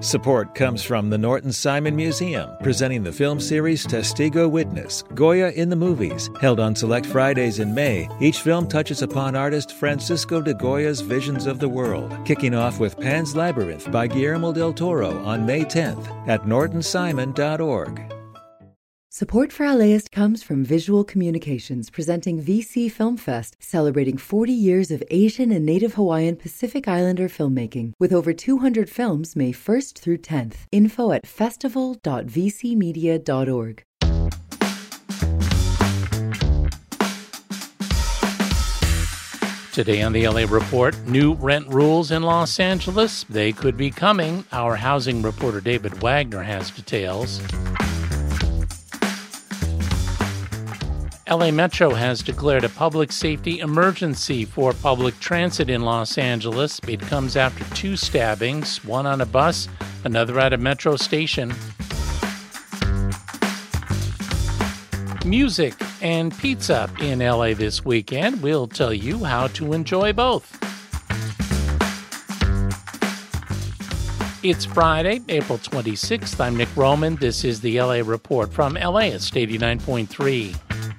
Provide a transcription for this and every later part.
Support comes from the Norton Simon Museum, presenting the film series Testigo Witness, Goya in the Movies. Held on select Fridays in May, each film touches upon artist Francisco de Goya's visions of the world, kicking off with Pan's Labyrinth by Guillermo del Toro on May 10th at nortonsimon.org. Support for LAist comes from Visual Communications, presenting VC Film Fest, celebrating 40 years of Asian and Native Hawaiian Pacific Islander filmmaking, with over 200 films May 1st through 10th. Info at festival.vcmedia.org. Today on the LA Report, new rent rules in Los Angeles. They could be coming. Our housing reporter David Wagner has details. LA Metro has declared a public safety emergency for public transit in Los Angeles. It comes after 2 stabbings, one on a bus, another at a metro station. Music and pizza in LA this weekend. We'll tell you how to enjoy both. It's Friday, April 26th. I'm Nick Roman. This is the LA Report from LAist 89.3.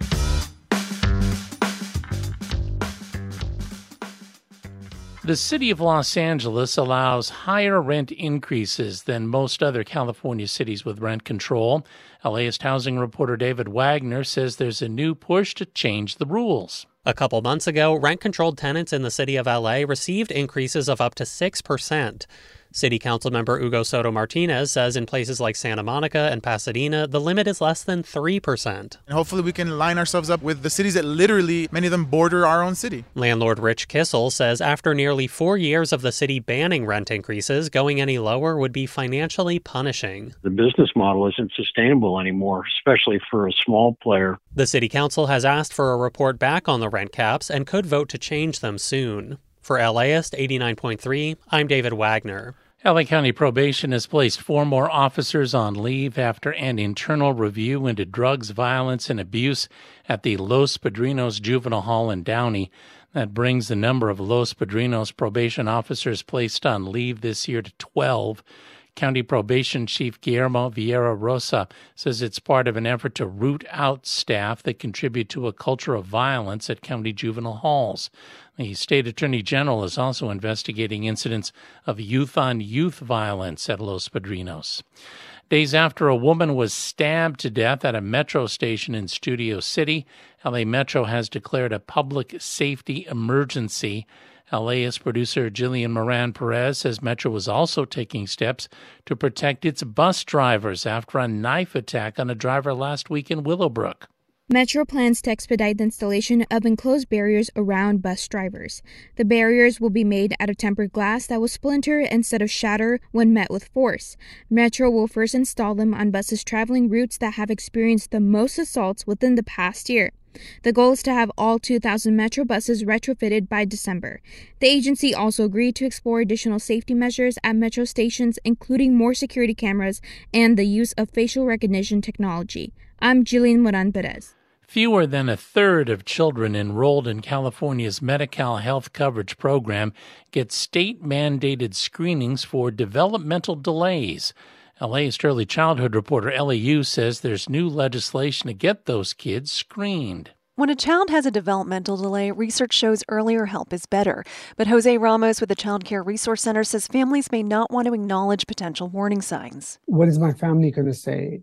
The city of Los Angeles allows higher rent increases than most other California cities with rent control. LAist housing reporter David Wagner says there's a new push to change the rules. A couple months ago, rent-controlled tenants in the city of LA received increases of up to 6%. City Council member Hugo Soto Martinez says in places like Santa Monica and Pasadena, the limit is less than 3%. And hopefully we can line ourselves up with the cities that literally, many of them border our own city. Landlord Rich Kissel says after nearly 4 years of the city banning rent increases, going any lower would be financially punishing. The business model isn't sustainable anymore, especially for a small player. The City Council has asked for a report back on the rent caps and could vote to change them soon. For LAist 89.3, I'm David Wagner. LA County Probation has placed 4 more officers on leave after an internal review into drugs, violence, and abuse at the Los Padrinos Juvenile Hall in Downey. That brings the number of Los Padrinos probation officers placed on leave this year to 12. County Probation Chief Guillermo Vieira Rosa says it's part of an effort to root out staff that contribute to a culture of violence at county juvenile halls. The state attorney general is also investigating incidents of youth-on-youth violence at Los Padrinos. Days after a woman was stabbed to death at a metro station in Studio City, LA Metro has declared a public safety emergency. LAist producer Jillian Moran Perez says Metro was also taking steps to protect its bus drivers after a knife attack on a driver last week in Willowbrook. Metro plans to expedite the installation of enclosed barriers around bus drivers. The barriers will be made out of tempered glass that will splinter instead of shatter when met with force. Metro will first install them on buses traveling routes that have experienced the most assaults within the past year. The goal is to have all 2,000 Metro buses retrofitted by December. The agency also agreed to explore additional safety measures at Metro stations, including more security cameras and the use of facial recognition technology. I'm Jillian Moran Perez. Fewer than a third of children enrolled in California's Medi-Cal health coverage program get state-mandated screenings for developmental delays. LA's early childhood reporter Ellie Yu says there's new legislation to get those kids screened. When a child has a developmental delay, research shows earlier help is better. But Jose Ramos with the Child Care Resource Center says families may not want to acknowledge potential warning signs. What is my family going to say?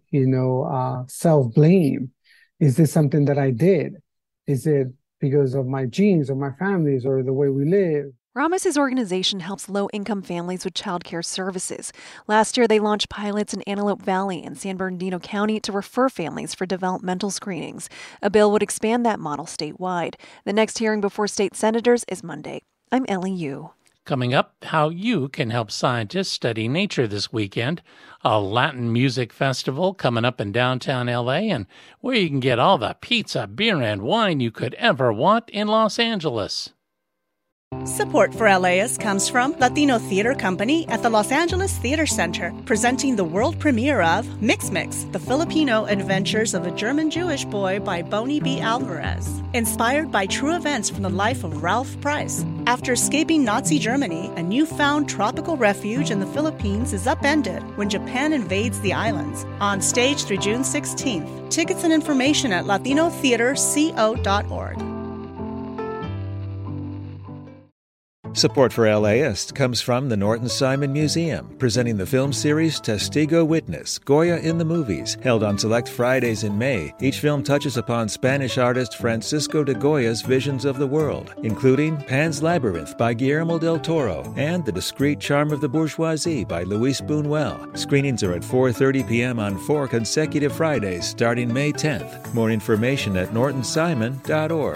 Self-blame. Is this something that I did? Is it because of my genes or my families or the way we live? Ramos' organization helps low-income families with child care services. Last year, they launched pilots in Antelope Valley and San Bernardino County to refer families for developmental screenings. A bill would expand that model statewide. The next hearing before state senators is Monday. I'm Ellie Yu. Coming up, how you can help scientists study nature this weekend, a Latin music festival coming up in downtown L.A., and where you can get all the pizza, beer, and wine you could ever want in Los Angeles. Support for LAist comes from Latino Theater Company at the Los Angeles Theater Center, presenting the world premiere of Mix Mix, the Filipino adventures of a German-Jewish boy by Bonnie B. Alvarez. Inspired by true events from the life of Ralph Price. After escaping Nazi Germany, a newfound tropical refuge in the Philippines is upended when Japan invades the islands. On stage through June 16th. Tickets and information at latinotheaterco.org. Support for LAist comes from the Norton Simon Museum, presenting the film series Testigo Witness, Goya in the Movies, held on select Fridays in May. Each film touches upon Spanish artist Francisco de Goya's visions of the world, including Pan's Labyrinth by Guillermo del Toro and The Discreet Charm of the Bourgeoisie by Luis Buñuel. Screenings are at 4:30 p.m. on 4 consecutive Fridays starting May 10th. More information at nortonsimon.org.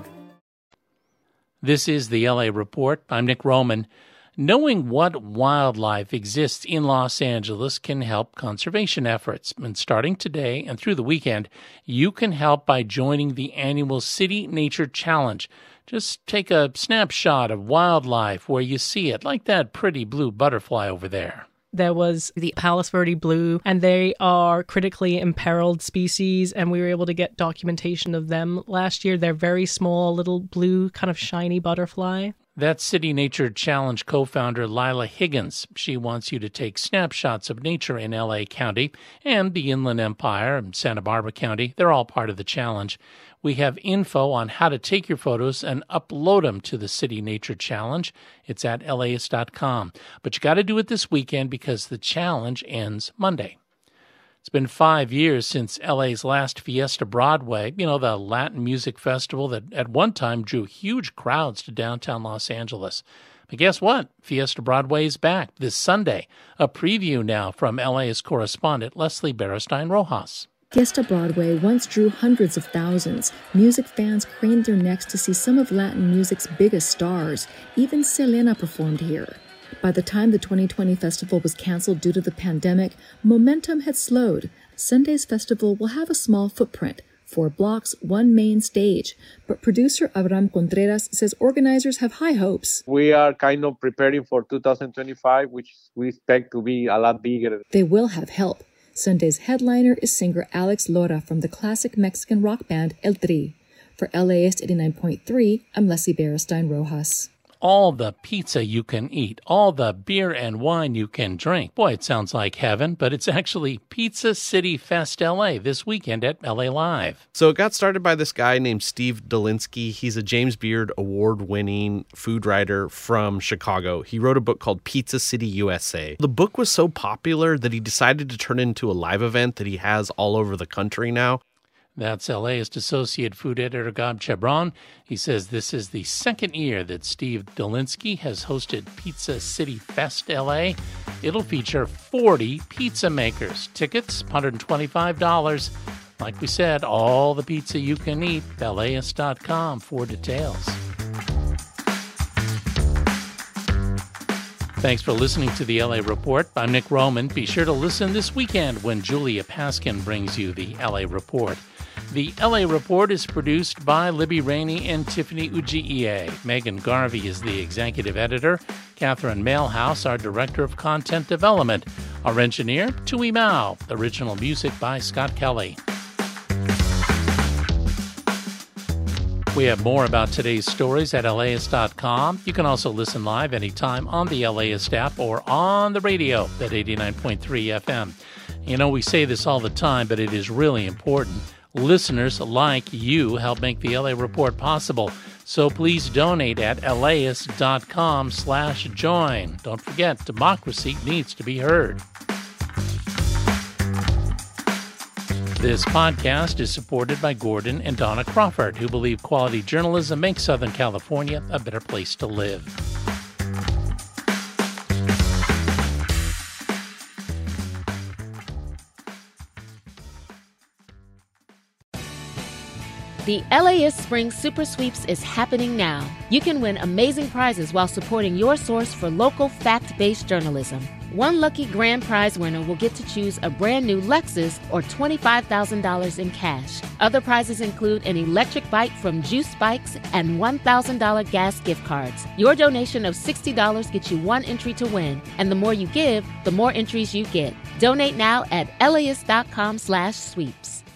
This is the LA Report. I'm Nick Roman. Knowing what wildlife exists in Los Angeles can help conservation efforts. And starting today and through the weekend, you can help by joining the annual City Nature Challenge. Just take a snapshot of wildlife where you see it, like that pretty blue butterfly over there. There was the Palos Verde blue, and they are critically imperiled species, and we were able to get documentation of them last year. They're very small, little blue, kind of shiny butterfly. That's City Nature Challenge co-founder Lila Higgins. She wants you to take snapshots of nature in L.A. County and the Inland Empire and Santa Barbara County. They're all part of the challenge. We have info on how to take your photos and upload them to the City Nature Challenge. It's at LAist.com. But you got to do it this weekend because the challenge ends Monday. It's been 5 years since LA's last Fiesta Broadway, the Latin music festival that at one time drew huge crowds to downtown Los Angeles. But guess what? Fiesta Broadway is back this Sunday. A preview now from LA's correspondent Leslie Beristain Rojas. Fiesta Broadway once drew hundreds of thousands. Music fans craned their necks to see some of Latin music's biggest stars. Even Selena performed here. By the time the 2020 festival was canceled due to the pandemic, momentum had slowed. Sunday's festival will have a small footprint, 4 blocks, 1 main stage. But producer Abraham Contreras says organizers have high hopes. We are kind of preparing for 2025, which we expect to be a lot bigger. They will have help. Sunday's headliner is singer Alex Lora from the classic Mexican rock band El Tri. For LAist 89.3, I'm Leslie Beristain Rojas. All the pizza you can eat, all the beer and wine you can drink. Boy, it sounds like heaven, but it's actually Pizza City Fest LA this weekend at LA Live. So it got started by this guy named Steve Dolinsky. He's a James Beard award-winning food writer from Chicago. He wrote a book called Pizza City USA. The book was so popular that he decided to turn it into a live event that he has all over the country now. That's LAist Associate Food Editor Gab Chebron. He says this is the second year that Steve Dolinsky has hosted Pizza City Fest LA. It'll feature 40 pizza makers. Tickets, $125. Like we said, all the pizza you can eat. LAist.com for details. Thanks for listening to the LA Report. I'm Nick Roman. Be sure to listen this weekend when Julia Paskin brings you the LA Report. The LA Report is produced by Libby Rainey and Tiffany Ugie. Megan Garvey is the executive editor. Catherine Mailhouse, our director of content development. Our engineer, Tui Mao. Original music by Scott Kelly. We have more about today's stories at LAist.com. You can also listen live anytime on the LAist app or on the radio at 89.3 FM. We say this all the time, but it is really important. Listeners like you help make the LA Report possible. So please donate at LAist.com/join. Don't forget, democracy needs to be heard. This podcast is supported by Gordon and Donna Crawford, who believe quality journalism makes Southern California a better place to live. The LAist Spring Super Sweeps is happening now. You can win amazing prizes while supporting your source for local fact-based journalism. One lucky grand prize winner will get to choose a brand new Lexus or $25,000 in cash. Other prizes include an electric bike from Juice Bikes and $1,000 gas gift cards. Your donation of $60 gets you one entry to win, and the more you give, the more entries you get. Donate now at LAist.com/sweeps.